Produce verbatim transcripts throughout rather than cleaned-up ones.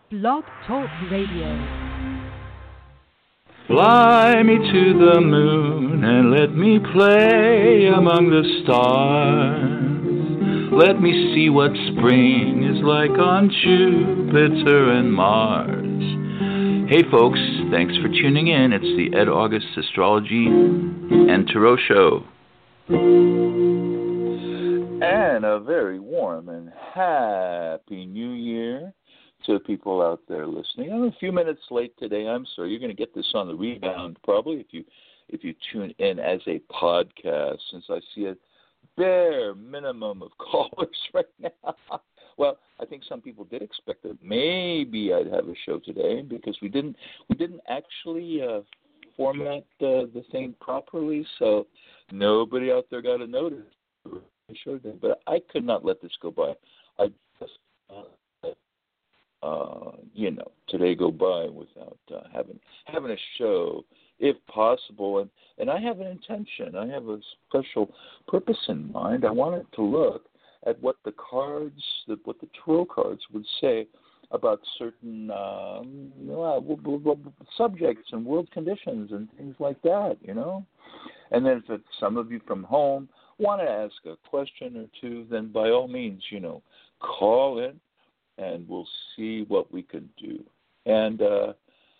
Blog Talk Radio. Fly me to the moon and let me play among the stars. Let me see what spring is like on Jupiter and Mars. Hey folks, thanks for tuning in. It's the Ed August Astrology and Tarot Show. And a very warm and happy new year to people out there listening. I'm a few minutes late today. I'm sorry. You're going to get this on the rebound probably if you if you tune in as a podcast, since I see a bare minimum of callers right now. Well, I think some people did expect that maybe I'd have a show today because we didn't we didn't actually uh, format uh, the thing properly, so nobody out there got a notice. Sure did, but I could not let this go by. I just, uh, uh, you know, today go by without uh, having having a show, if possible. And, and I have an intention. I have a special purpose in mind. I wanted to look at what the cards, that what the tarot cards would say about certain um, uh, subjects and world conditions and things like that. You know, and then if some of you from home want to ask a question or two, then by all means, you know, call in and we'll see what we can do. And uh,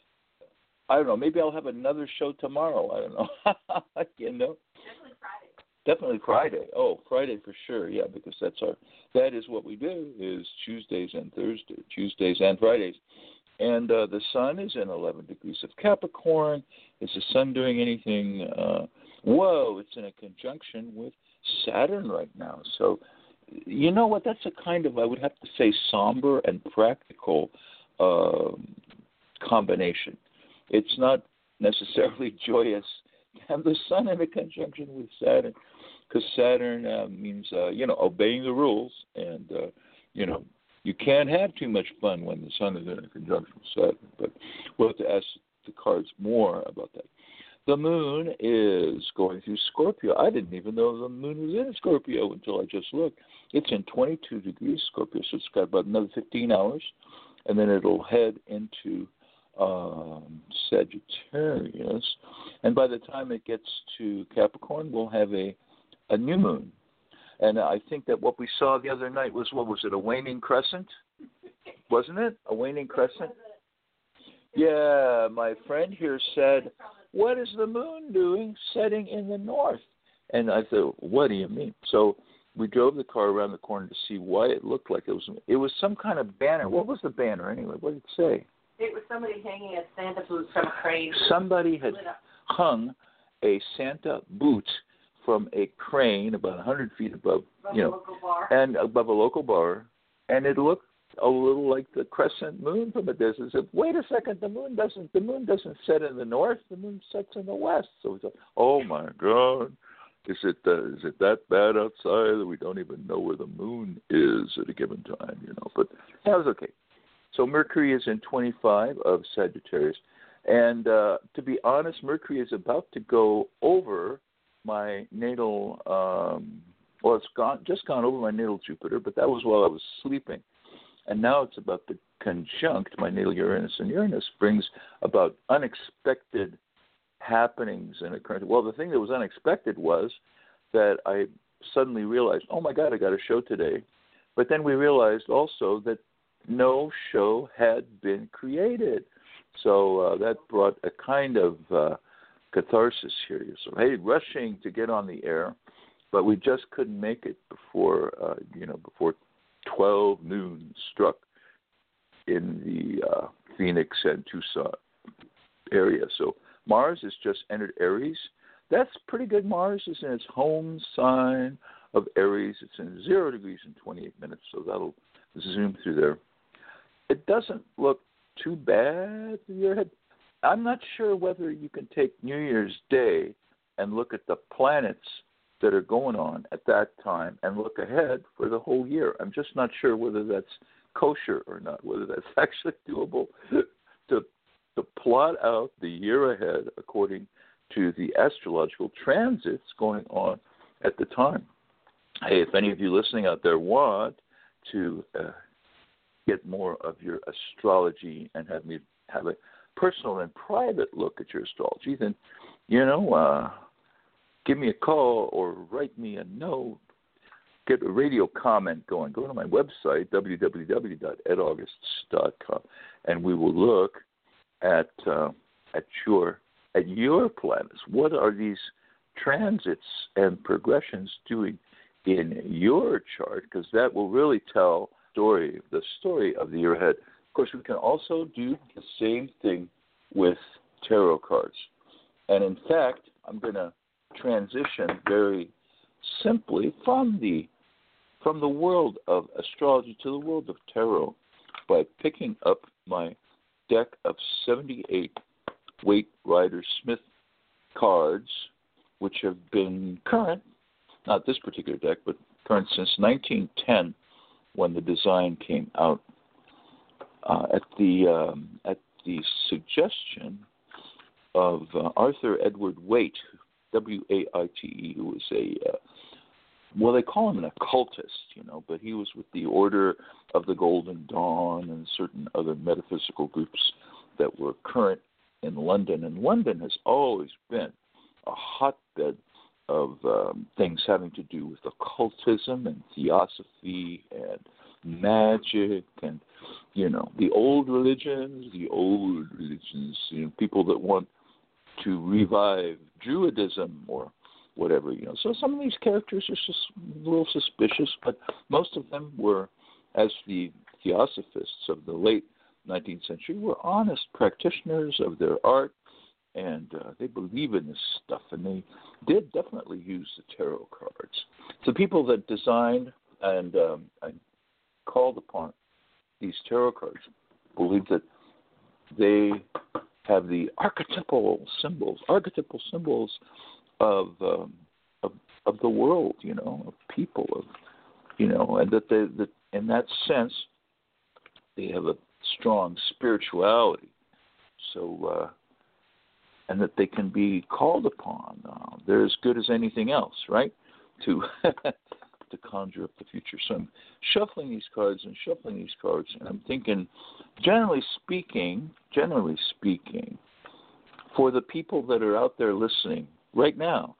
I don't know, maybe I'll have another show tomorrow. I don't know. you know, Definitely Friday. Definitely Friday. Oh, Friday for sure. Yeah, because that's our that is what we do is Tuesdays and Thursdays, Tuesdays and Fridays. And uh, the sun is in eleven degrees of Capricorn. Is the sun doing anything? Uh, whoa, it's in a conjunction with Saturn right now. So, you know what? That's a kind of, I would have to say, somber and practical uh, combination. It's not necessarily joyous to have the sun in a conjunction with Saturn, because Saturn uh, means, uh, you know, obeying the rules. And, uh, you know, you can't have too much fun when the sun is in a conjunction with Saturn. But we'll have to ask the cards more about that. The moon is going through Scorpio. I didn't even know the moon was in Scorpio until I just looked. It's in twenty-two degrees Scorpio, so it's got about another fifteen hours, and then it'll head into um, Sagittarius. And by the time it gets to Capricorn, we'll have a, a new moon. And I think that what we saw the other night was, what was it, a waning crescent? Wasn't it? A waning crescent? Yeah, my friend here said, what is the moon doing setting in the north? And I thought, what do you mean? So we drove the car around the corner to see why it looked like it was it was some kind of banner. What was the banner anyway? What did it say? It was somebody hanging a Santa boot from a crane. Somebody had hung a Santa boot from a crane about one hundred feet above, above you know, a local bar. and above a local bar, and it looked a little like the crescent moon from a distance. Wait a second, the moon doesn't the moon doesn't set in the north, the moon sets in the west. So it's like, oh my God, is it uh, is it that bad outside that we don't even know where the moon is at a given time? You know, but that was okay. So Mercury is in twenty-five of Sagittarius, and uh, to be honest, Mercury is about to go over my natal. Um, well, it's gone just gone over my natal Jupiter, but that was while I was sleeping. And now it's about to conjunct my natal Uranus, and Uranus brings about unexpected happenings in a current. Well, the thing that was unexpected was that I suddenly realized, oh my God, I got a show today. But then we realized also that no show had been created. So uh, that brought a kind of uh, catharsis here. So, hey, rushing to get on the air, but we just couldn't make it before, uh, you know, before twelve noon struck in the uh, Phoenix and Tucson area. So Mars has just entered Aries. That's pretty good. Mars is in its home sign of Aries. It's in zero degrees and twenty-eight minutes, so that'll zoom through there. It doesn't look too bad in your head. I'm not sure whether you can take New Year's Day and look at the planets that are going on at that time and look ahead for the whole year. I'm just not sure whether that's kosher or not, whether that's actually doable to to plot out the year ahead according to the astrological transits going on at the time. Hey, if any of you listening out there want to uh, get more of your astrology and have me have a personal and private look at your astrology, then, you know, uh, give me a call or write me a note. Get a radio comment going. Go to my website, w w w dot ed augusts dot com, and we will look at uh, at your at your planets. What are these transits and progressions doing in your chart? Because that will really tell story the story of the year ahead. Of course, we can also do the same thing with tarot cards. And in fact, I'm going to transition very simply from the from the world of astrology to the world of tarot by picking up my deck of seventy-eight Waite Rider Smith cards, which have been current, not this particular deck, but current since nineteen ten, when the design came out, uh, at the um, at the suggestion of uh, Arthur Edward Waite, W A I T E, who was a uh, well, they call him an occultist, you know, but he was with the Order of the Golden Dawn and certain other metaphysical groups that were current in London. And London has always been a hotbed of um, things having to do with occultism and theosophy and magic and, you know, the old religions, the old religions, you know, people that want to revive Druidism or whatever, you know. So some of these characters are just a little suspicious, but most of them were, as the theosophists of the late nineteenth century, were honest practitioners of their art, and uh, they believe in this stuff, and they did definitely use the tarot cards. The people that designed and, um, and called upon these tarot cards believe that they have the archetypal symbols, archetypal symbols of, um, of of the world, you know, of people, of you know, and that they that in that sense they have a strong spirituality. So, uh, and that they can be called upon. Uh, they're as good as anything else, right? To to conjure up the future. So I'm shuffling these cards and shuffling these cards, and I'm thinking, generally speaking, generally speaking, for the people that are out there listening right now,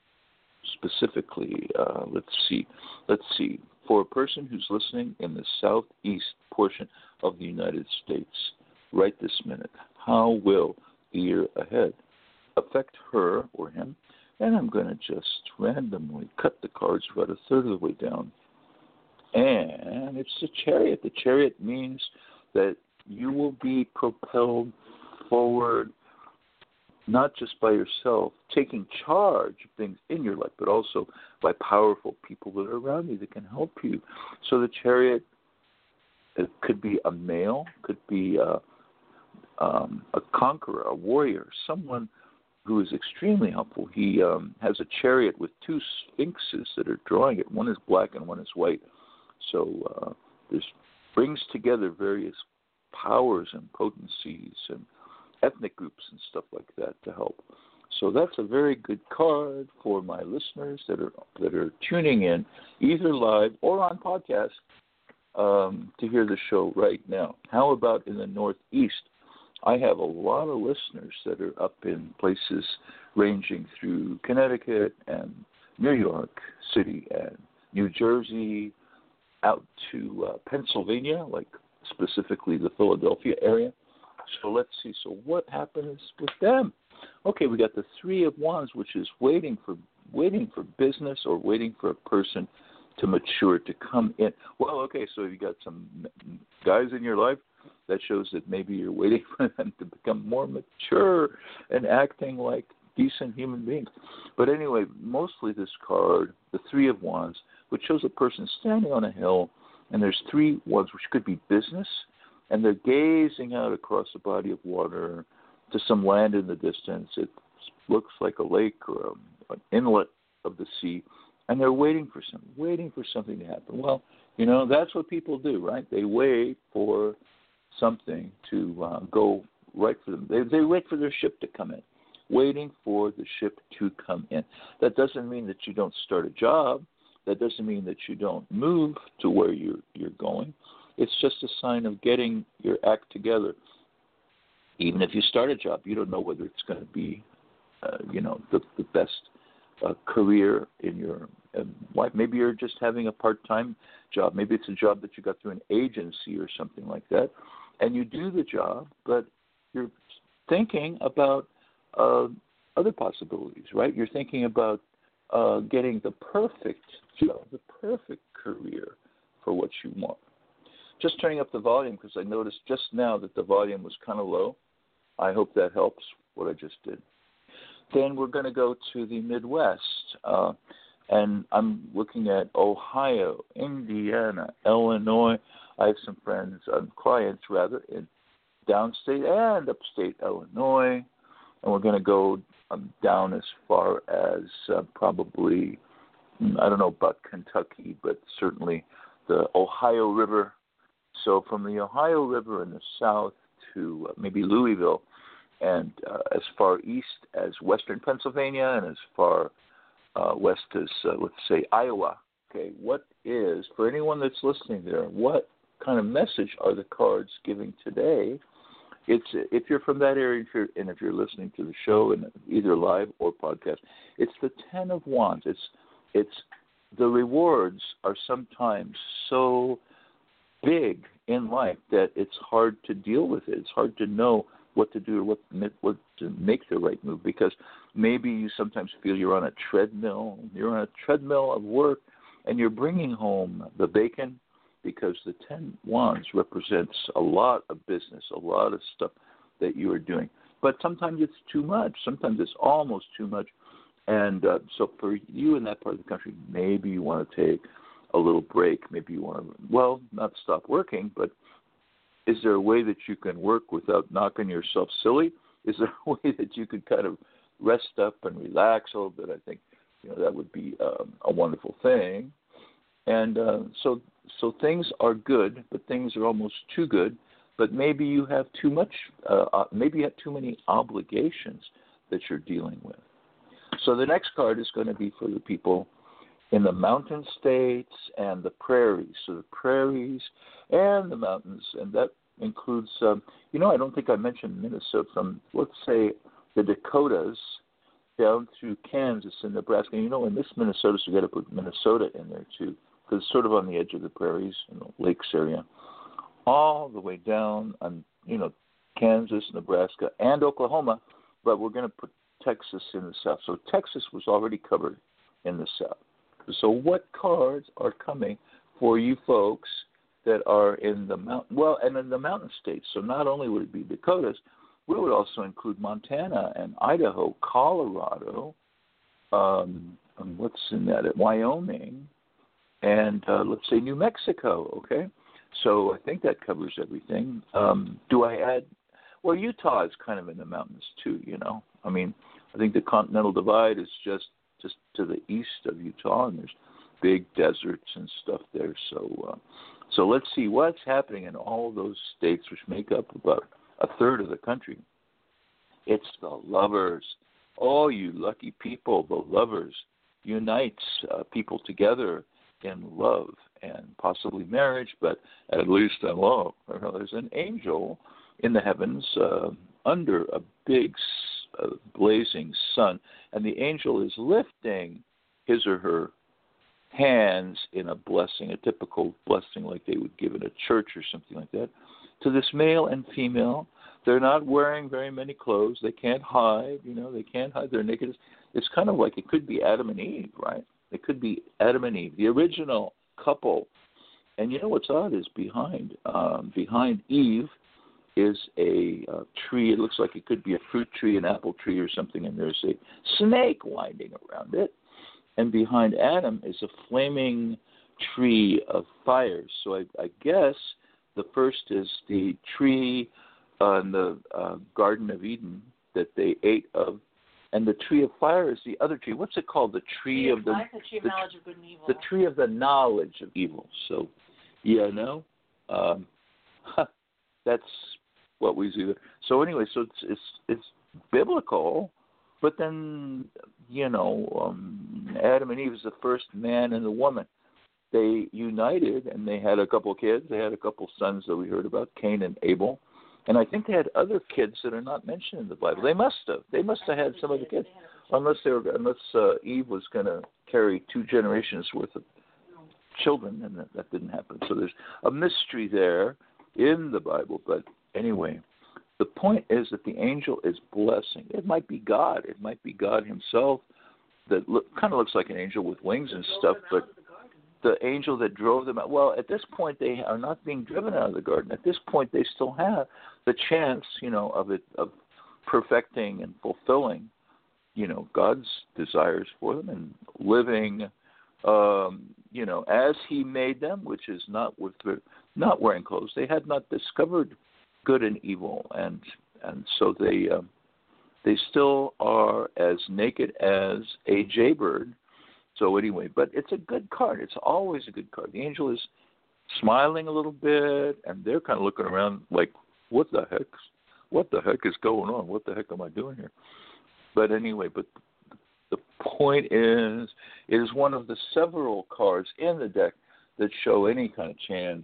specifically, uh, let's see, let's see, for a person who's listening in the southeast portion of the United States right this minute, how will the year ahead affect her or him? And I'm going to just randomly cut the cards about a third of the way down. And it's the Chariot. The Chariot means that you will be propelled forward, not just by yourself, taking charge of things in your life, but also by powerful people that are around you that can help you. So the Chariot, it could be a male, could be a, um, a conqueror, a warrior, someone who is extremely helpful. He um, has a chariot with two sphinxes that are drawing it. One is black and one is white. So uh, this brings together various powers and potencies and ethnic groups and stuff like that to help. So that's a very good card for my listeners that are that are tuning in, either live or on podcast, um, to hear the show right now. How about in the Northeast? I have a lot of listeners that are up in places ranging through Connecticut and New York City and New Jersey, out to uh, Pennsylvania, like specifically the Philadelphia area. So let's see. So what happens with them? Okay, we got the Three of Wands, which is waiting for waiting for business or waiting for a person to mature, to come in. Well, okay, so you got some guys in your life. That shows that maybe you're waiting for them to become more mature and acting like decent human beings. But anyway, mostly this card, the Three of Wands, which shows a person standing on a hill, and there's three wands, which could be business, and they're gazing out across a body of water to some land in the distance. It looks like a lake or a, an inlet of the sea, and they're waiting for something, waiting for something to happen. Well, you know, that's what people do, right? They wait for something to uh, go right for them. They, they wait for their ship to come in, waiting for the ship to come in. That doesn't mean that you don't start a job. That doesn't mean that you don't move to where you're, you're going. It's just a sign of getting your act together. Even if you start a job, you don't know whether it's going to be, uh, you know, the, the best uh, career in your uh, life. Maybe you're just having a part-time job. Maybe it's a job that you got through an agency or something like that, and you do the job, but you're thinking about uh, other possibilities, right? You're thinking about uh, getting the perfect job, the perfect career for what you want. Just turning up the volume because I noticed just now that the volume was kind of low. I hope that helps what I just did. Then we're going to go to the Midwest, uh, and I'm looking at Ohio, Indiana, Illinois. I have some friends, um, clients rather, in downstate and upstate Illinois, and we're going to go um, down as far as uh, probably, I don't know about Kentucky, but certainly the Ohio River. So from the Ohio River in the south to uh, maybe Louisville, and uh, as far east as western Pennsylvania, and as far uh, west as, uh, let's say, Iowa. Okay, what is, for anyone that's listening there, what kind of message are the cards giving today? It's if you're from that area, if you're, and if you're listening to the show, and either live or podcast, it's the Ten of Wands. It's it's the rewards are sometimes so big in life that it's hard to deal with it. It's hard to know what to do or what, what to make the right move, because maybe you sometimes feel you're on a treadmill. You're on a treadmill of work, and you're bringing home the bacon, because the Ten Wands represents a lot of business, a lot of stuff that you are doing. But sometimes it's too much. Sometimes it's almost too much. And uh, so for you in that part of the country, maybe you want to take a little break. Maybe you want to, well, not stop working, but is there a way that you can work without knocking yourself silly? Is there a way that you could kind of rest up and relax a little bit? I think, you know, that would be um, a wonderful thing. And uh, so so things are good, but things are almost too good. But maybe you have too much, uh, uh, maybe you have too many obligations that you're dealing with. So the next card is going to be for the people in the mountain states and the prairies. So the prairies and the mountains, and that includes, um, you know, I don't think I mentioned Minnesota, from, let's say, the Dakotas down through Kansas and Nebraska. And, you know, in this Minnesota, so you got to put Minnesota in there, too, because it's sort of on the edge of the prairies, in the lakes area, all the way down on, you know, Kansas, Nebraska, and Oklahoma, but we're going to put Texas in the south. So Texas was already covered in the south. So what cards are coming for you folks that are in the mountain, well, and in the mountain states? So not only would it be Dakotas, we would also include Montana and Idaho, Colorado, um, and what's in that, Wyoming, and uh, let's say New Mexico, okay? So I think that covers everything. Um, do I add, well, Utah is kind of in the mountains too, you know. I mean, I think the Continental Divide is just, just to the east of Utah, and there's big deserts and stuff there. So uh, so let's see what's happening in all those states, which make up about a third of the country. It's the Lovers. Oh, you lucky people, the Lovers unites uh, people together in love and possibly marriage, but at least in love. There's an angel in the heavens uh, under a big uh, blazing sun, and the angel is lifting his or her hands in a blessing, a typical blessing like they would give in a church or something like that, to this male and female. They're not wearing very many clothes. They can't hide, you know, they can't hide their nakedness. It's kind of like it could be Adam and Eve, right? It could be Adam and Eve, the original couple. And you know what's odd is behind um, behind Eve is a uh, tree. It looks like it could be a fruit tree, an apple tree or something, and there's a snake winding around it. And behind Adam is a flaming tree of fire. So I, I guess the first is the tree uh, in the uh, Garden of Eden that they ate of, and the tree of fire is the other tree. What's it called? The tree tree of, of the, life, the tree of the knowledge of good and evil. The tree of the knowledge of evil. So, yeah, no, um, that's what we see there. So anyway, so it's it's it's biblical, but then you know, um, Adam and Eve is the first man and the woman they united, and they had a couple of kids. They had a couple of sons that we heard about, Cain and Abel. And I think they had other kids that are not mentioned in the Bible. They must have. They must have had some other kids, unless they were, unless uh, Eve was going to carry two generations worth of children, and that, that didn't happen. So there's a mystery there in the Bible. But anyway, the point is that the angel is blessing. It might be God. It might be God himself that look, kind of looks like an angel with wings and stuff, but the angel that drove them out. Well, at this point, they are not being driven out of the garden. At this point, they still have the chance, you know, of it, of perfecting and fulfilling, you know, God's desires for them and living, um, you know, as He made them, which is not with not wearing clothes. They had not discovered good and evil, and and so they um, they still are as naked as a jaybird. So anyway, but it's a good card. It's always a good card. The angel is smiling a little bit, and they're kind of looking around like, what the heck? What the heck is going on? What the heck am I doing here? But anyway, but the point is, it is one of the several cards in the deck that show any kind of chance,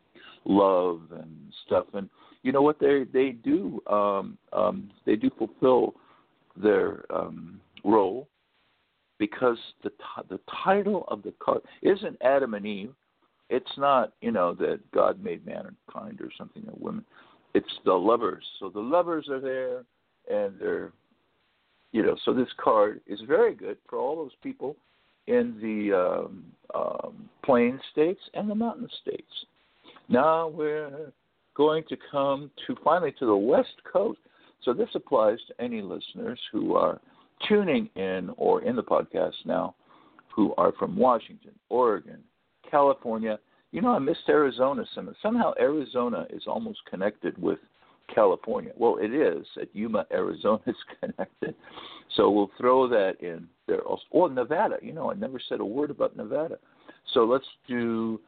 love, and stuff. And you know what? They they do um, um, they do fulfill their um, role. Because the t- the title of the card isn't Adam and Eve. It's not, you know, that God made mankind or something, or women. It's the lovers. So the lovers are there, and they're, you know, so this card is very good for all those people in the um, um, plain states and the mountain states. Now we're going to come to finally to the West Coast. So this applies to any listeners who are tuning in or in the podcast now who are from Washington, Oregon, California. You know, I missed Arizona. Somehow Arizona is almost connected with California. Well, it is. At Yuma, Arizona is connected. So we'll throw that in there also. Or Nevada. You know, I never said a word about Nevada. So let's do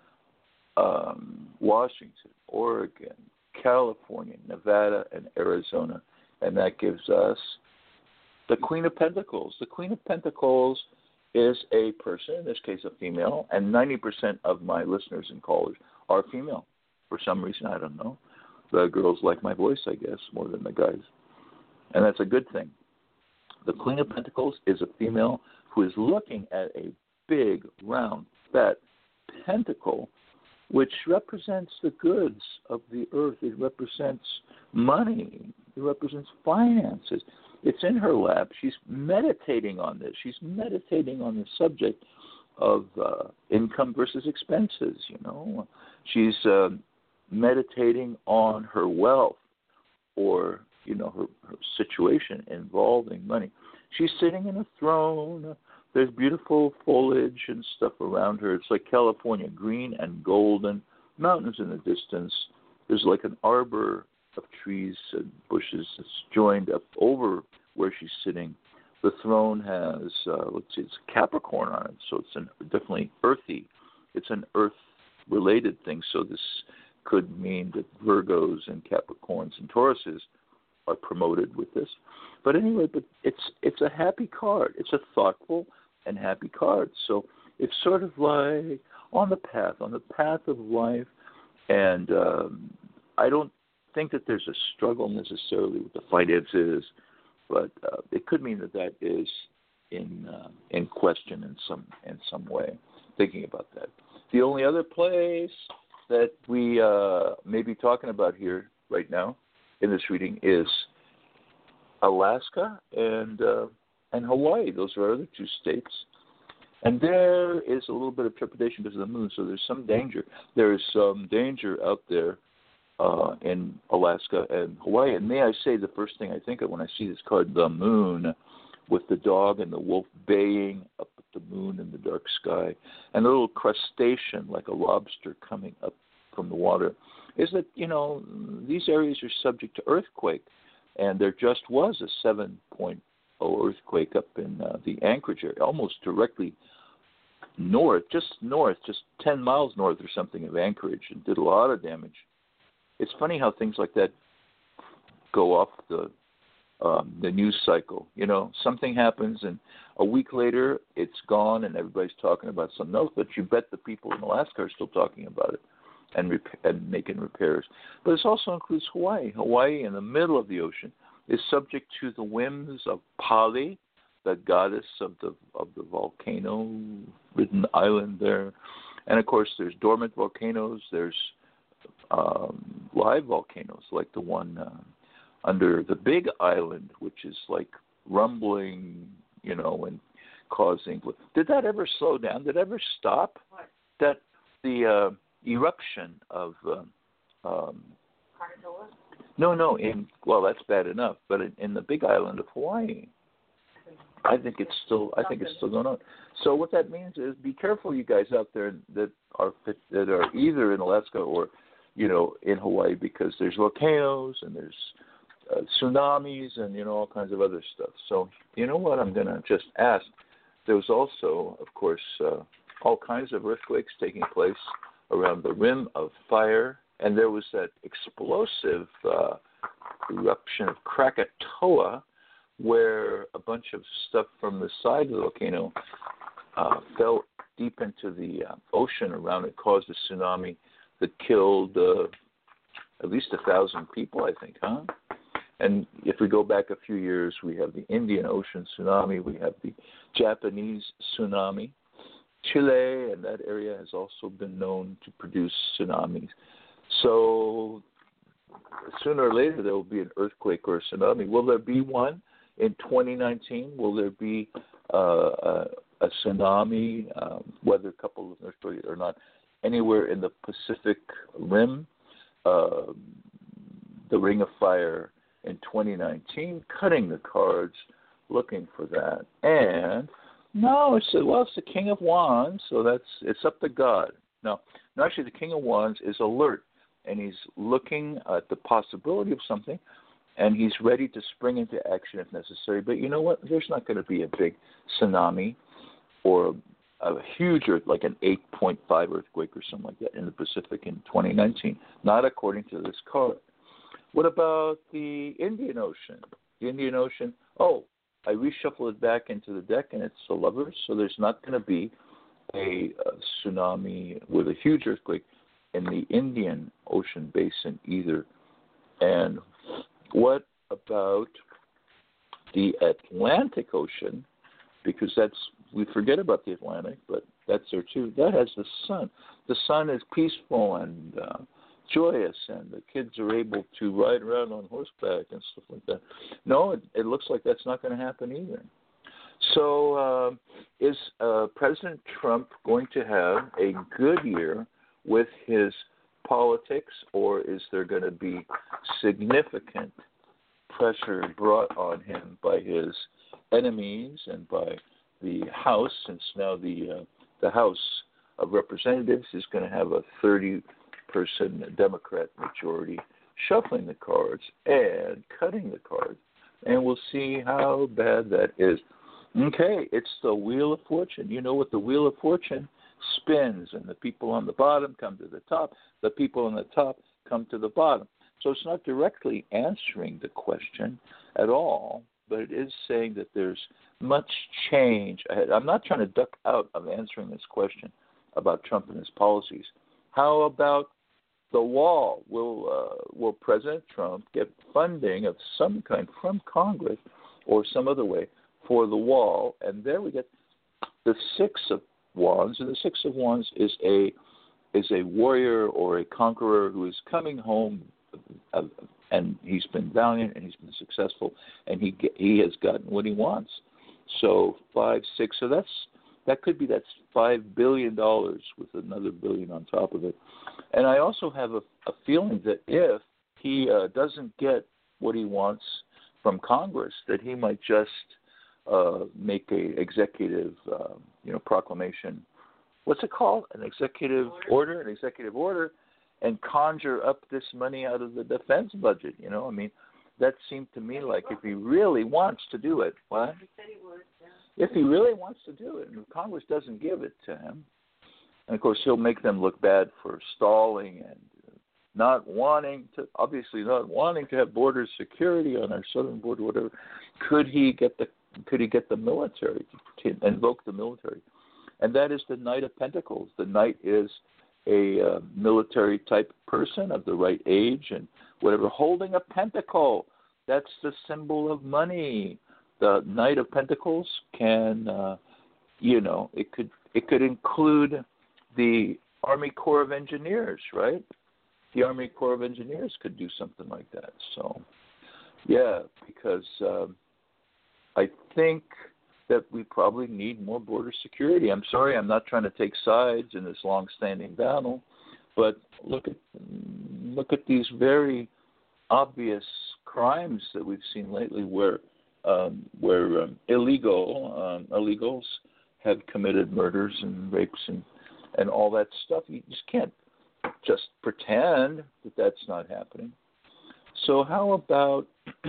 um, Washington, Oregon, California, Nevada, and Arizona. And that gives us the Queen of Pentacles. The Queen of Pentacles is a person, in this case a female, and ninety percent of my listeners and callers are female. For some reason, I don't know. The girls like my voice, I guess, more than the guys. And that's a good thing. The Queen of Pentacles is a female who is looking at a big, round, fat pentacle, which represents the goods of the earth. It represents money. It represents finances. It's in her lap. She's meditating on this. She's meditating on the subject of uh, income versus expenses, you know. She's uh, meditating on her wealth or, you know, her, her situation involving money. She's sitting in a throne. There's beautiful foliage and stuff around her. It's like California, green and golden, mountains in the distance. There's like an arbor of trees and bushes that's joined up over where she's sitting. The throne has, uh, let's see, it's Capricorn on it, so it's an, definitely earthy. It's an earth-related thing, so this could mean that Virgos and Capricorns and Tauruses are promoted with this. But anyway, but it's it's a happy card. It's a thoughtful and happy card. So it's sort of like on the path, on the path of life, and um, I don't think that there's a struggle necessarily with the finances, but uh, it could mean that that is in uh, in question in some in some way. Thinking about that, the only other place that we uh, may be talking about here right now in this reading is Alaska and uh, and Hawaii. Those are our other two states. And there is a little bit of trepidation because of the moon, so there's some danger. There is some danger out there uh, in Alaska and Hawaii. And may I say, the first thing I think of when I see this card, the moon, with the dog and the wolf baying up at the moon in the dark sky, and a little crustacean like a lobster coming up from the water, is that, you know, these areas are subject to earthquake. And there just was a seven point oh earthquake up in uh, the Anchorage area, almost directly north, just north, just ten miles north or something of Anchorage, and did a lot of damage. It's funny how things like that go off the um, the news cycle. You know, something happens and a week later it's gone and everybody's talking about something else, but you bet the people in Alaska are still talking about it and, rep- and making repairs. But it also includes Hawaii. Hawaii, in the middle of the ocean, is subject to the whims of Pali, the goddess of the of the volcano-ridden island there. And, of course, there's dormant volcanoes. There's um, live volcanoes like the one uh, under the Big Island, which is like rumbling, you know, and causing. Did that ever slow down? Did it ever stop? What? That the uh, eruption of uh, um, Krakatoa? no, no. In well, that's bad enough. But in, in the Big Island of Hawaii, I think it's still. I think it's still going on. So what that means is, be careful, you guys out there that are that are either in Alaska or, you know, in Hawaii, because there's volcanoes and there's uh, tsunamis and, you know, all kinds of other stuff. So you know what? I'm going to just ask. There's also, of course, uh, all kinds of earthquakes taking place around the Rim of Fire, and there was that explosive uh, eruption of Krakatoa, where a bunch of stuff from the side of the volcano uh, fell deep into the uh, ocean around it, caused a tsunami that killed uh, at least a thousand people, I think, huh? And if we go back a few years, we have the Indian Ocean tsunami, we have the Japanese tsunami. Chile and that area has also been known to produce tsunamis. So sooner or later there will be an earthquake or a tsunami. Will there be one in twenty nineteen? Will there be uh, a, a tsunami, um, whether coupled with an earthquake or not, anywhere in the Pacific Rim, uh, the Ring of Fire in twenty nineteen? Cutting the cards, looking for that. And no, it's well, it's the King of Wands, so that's it's up to God. No, no, actually, the King of Wands is alert, and he's looking at the possibility of something, and he's ready to spring into action if necessary. But you know what? There's not going to be a big tsunami or a huge earth, like an eight point five earthquake or something like that in the Pacific in twenty nineteen, not according to this card. What about the Indian Ocean? The Indian Ocean, oh, I reshuffle it back into the deck, and it's the Lovers, so there's not going to be a, a tsunami with a huge earthquake in the Indian Ocean basin either. And what about the Atlantic Ocean? Because that's, we forget about the Atlantic, but that's there too. That has the sun. The sun is peaceful and uh, joyous, and the kids are able to ride around on horseback and stuff like that. No, it, it looks like that's not going to happen either. So uh, is uh, President Trump going to have a good year with his politics, or is there going to be significant pressure brought on him by his enemies and by the House, since now the uh, the House of Representatives is going to have a thirty-person Democrat majority, shuffling the cards and cutting the cards, and we'll see how bad that is. Okay, it's the Wheel of Fortune. You know what the Wheel of Fortune spins, and the people on the bottom come to the top, the people on the top come to the bottom. So it's not directly answering the question at all, but it is saying that there's much change ahead. I'm not trying to duck out of answering this question about Trump and his policies. How about the wall? Will uh, will President Trump get funding of some kind from Congress or some other way for the wall? And there we get the Six of Wands, and the Six of Wands is a is a warrior or a conqueror who is coming home, uh, and he's been valiant and he's been successful, and he he has gotten what he wants. So five, six. So that's that could be that's five billion dollars with another billion on top of it. And I also have a, a feeling that if he uh, doesn't get what he wants from Congress, that he might just uh, make a executive, uh, you know, proclamation. What's it called? An executive order. order, an executive order, and conjure up this money out of the defense budget. You know, I mean, that seemed to me like if he really wants to do it, what? He said he would, yeah. If he really wants to do it, and if Congress doesn't give it to him, and of course he'll make them look bad for stalling and not wanting to, obviously not wanting to have border security on our southern border, whatever, could he get the could he get the military to invoke the military? And that is the Knight of Pentacles. The Knight is a uh, military type person of the right age and whatever, holding a pentacle. That's the symbol of money. The Knight of Pentacles can, uh, you know, it could it could include the Army Corps of Engineers, right? The Army Corps of Engineers could do something like that. So, yeah, because um, I think that we probably need more border security. I'm sorry, I'm not trying to take sides in this long-standing battle, but look at look at these very obvious crimes that we've seen lately, where um, where um, illegal um, illegals have committed murders and rapes and and all that stuff. You just can't just pretend that that's not happening. So how about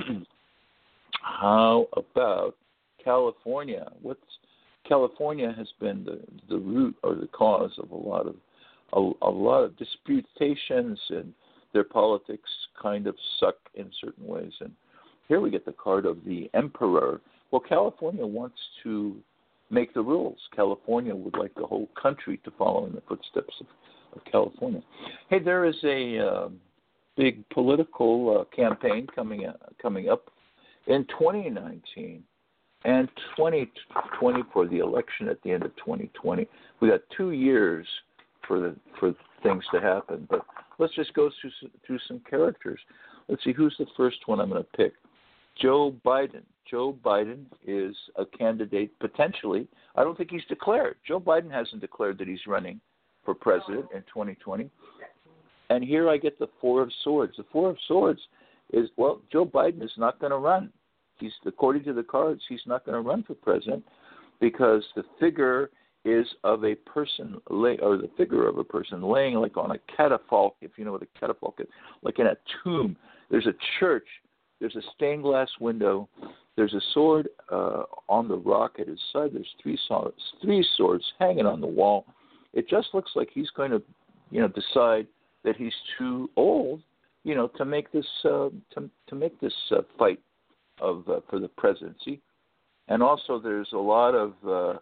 how about California? What's California has been the, the root or the cause of a lot of a, a lot of disputations, and their politics kind of suck in certain ways. And here we get the card of the Emperor. Well, California wants to make the rules. California would like the whole country to follow in the footsteps of, of California. Hey, there is a uh, big political uh, campaign coming uh, coming up in twenty nineteen and twenty twenty for the election at the end of twenty twenty. We got two years for the for things to happen. But let's just go through through some characters. Let's see, who's the first one I'm going to pick. Joe Biden. Joe Biden is a candidate, potentially. I don't think he's declared. Joe Biden hasn't declared that he's running for president in twenty twenty. And here I get the Four of Swords. The Four of Swords is, well, Joe Biden is not going to run. He's, according to the cards, he's not going to run for president because the figure is of a person, lay, or the figure of a person laying like on a catafalque, if you know what a catafalque is, like in a tomb. There's a church. There's a stained glass window. There's a sword uh, on the rock at his side. There's three swords, three swords hanging on the wall. It just looks like he's going to, you know, decide that he's too old, you know, to make this uh, to to make this uh, fight of uh, for the presidency. And also, there's a lot of uh,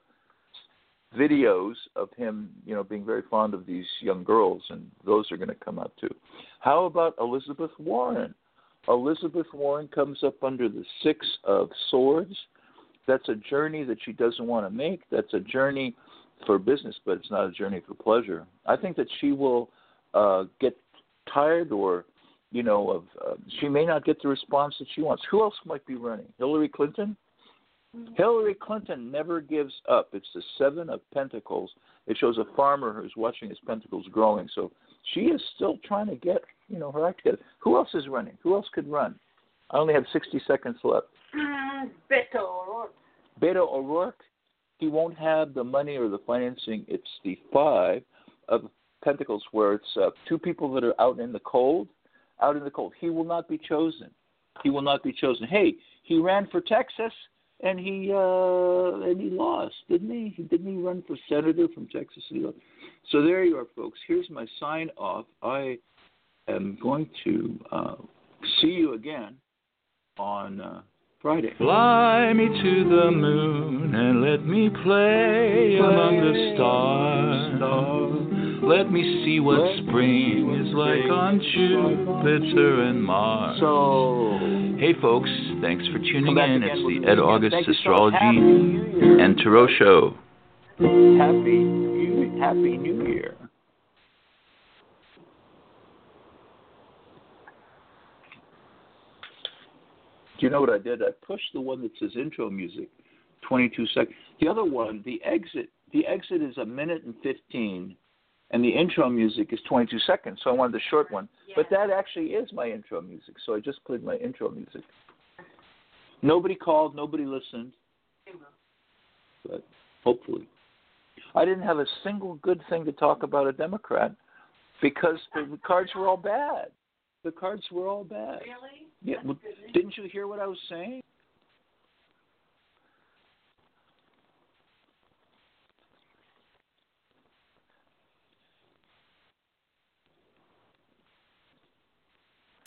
videos of him, you know, being very fond of these young girls, and those are going to come out too. How about Elizabeth Warren? Elizabeth Warren comes up under the Six of Swords. That's a journey that she doesn't want to make. That's a journey for business, but it's not a journey for pleasure. I think that she will uh, get tired or, you know, of uh, she may not get the response that she wants. Who else might be running? Hillary Clinton? Mm-hmm. Hillary Clinton never gives up. It's the Seven of Pentacles. It shows a farmer who's watching his pentacles growing. So she is still trying to get, you know, her act together. Who else is running? Who else could run? I only have sixty seconds left. Mm, Beto O'Rourke. Beto O'Rourke, he won't have the money or the financing. It's the Five of Pentacles, where it's uh, two people that are out in the cold, out in the cold. He will not be chosen. He will not be chosen. Hey, he ran for Texas, and he uh, and he lost, didn't he? Didn't he run for senator from Texas? And he lost. So there you are, folks. Here's my sign off. I am going to uh, see you again on uh, Friday. Fly me to the moon and let me play among the stars. Let me see what spring is like on Jupiter and Mars. So, hey folks, thanks for tuning in. It's the Ed weekend. August Thank Astrology so and Tarot Show. Happy New, Happy New Year. Do you know what I did? I pushed the one that says intro music, twenty-two seconds. The other one, the exit, the exit is a minute and fifteen, and the intro music is twenty-two seconds. So I wanted the short one. Yeah. But that actually is my intro music, so I just played my intro music. Nobody called, nobody listened, but hopefully. I didn't have a single good thing to talk about a Democrat because the cards were all bad. The cards were all bad. Really? Yeah. Well, didn't you hear what I was saying?